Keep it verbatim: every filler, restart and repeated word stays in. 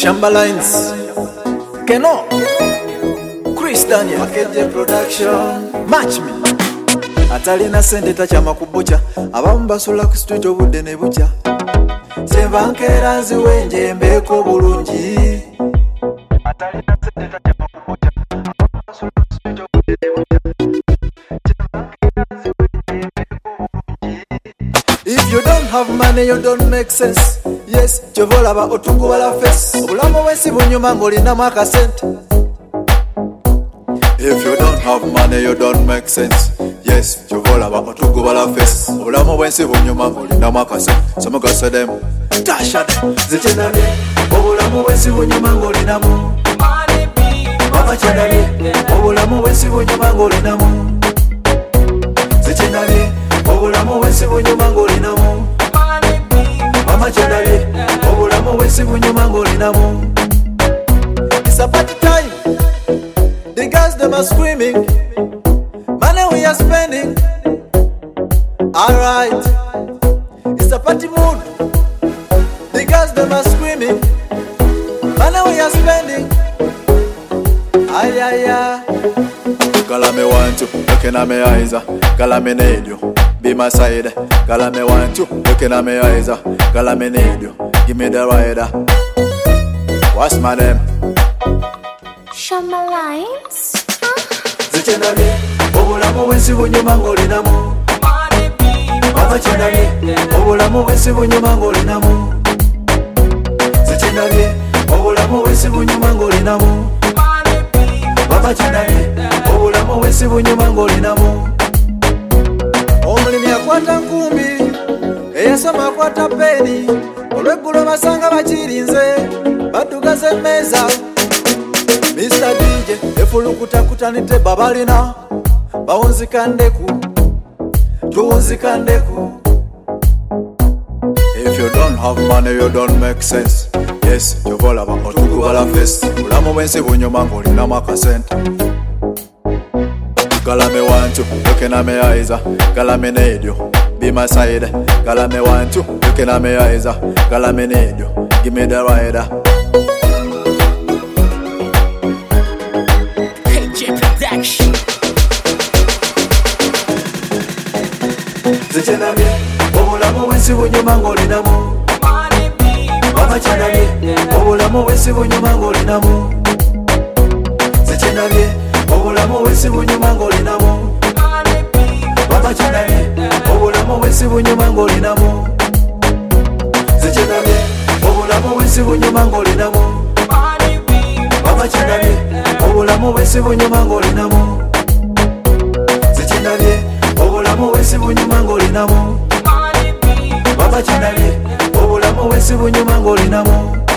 Shamba Lines, Keno, Chris Daniel, Makete Production, Match Me. Atalina sente tachama kubucha, abamu basula ku street obudde ne bucha. Senva nkera nziwenje mbeko bulungi. Atalina sente tachama kubucha, abamu basula ku street obudde ne bucha. Senva nkera nziwenje mbeko bulungi. If you don't have money, you don't make sense. Yes, chovola ba otungu bala face. Obulamu bwensi bunyuma ngolina maka sente. If you don't have money, you don't make sense. Yes, chovola ba otungu bala face. Obulamu bwensi bunyuma ngolina maka sente. Some go say them, Tasha them. Zichena me. Obulamu bwensi bunyuma ngolina mu. Mama chena me. Obulamu bwensi bunyuma ngolina mu. Zichena me. Obulamu bwensi bunyuma ngolina mu. Mama chenale, obulamu bwensi bunyuma ngolina mu. It's a party time. The girls them are screaming. Money we are spending. Alright. It's a party mood. The girls them are screaming. Money we are spending. Ay ay ay. Girl me want you, looking at me eyes. Girl me need you. Be my side, girl me want you, looking at me eyes. Girl me need you, give me the rider. What's my name? Shamba Lines. Zichena me, obulamu bwensi bunyuma ngolina mu. Mama chena me, obulamu bwensi bunyuma ngolina mu. Zichena me, obulamu bwensi bunyuma ngolina mu. Mama chena me, obulamu bwensi bunyuma ngolina mu. Omulimi akwata nkumbi, eyasoma akwata peni. Olweggulo basanga bakirinze, baddugaza emmeeza. Mister D J efulukutakutanidde babalina. Bawunzika ndeku, tuwunzika ndeku. If you don't have money, you don't make sense. Yes, chovola ba otungu bala face. Obulamu bwensi bunyuma ngolinamu akasente. Girl me want you, looking at me eyes. Girl me need you, be my side. Girl me want you, looking at me eyes. Girl me need you, give me the rider. K J Production. Zichena me, obulamu bwensi bunyuma ngolina mu. Mama chena me, obulamu bwensi bunyuma ngolina mu. Zichena me, obulamu bwensi bunyuma ngolina mu. Mama chena me, obulamu bwensi bunyuma ngolina mu. Zichena me, obulamu bwensi bunyuma ngolina mu. Mama chena me, obulamu bwensi bunyuma ngolina mu. Zichena me, obulamu bwensi bunyuma ngolina mu. Mama chena me, obulamu bwensi bunyuma ngolina mu.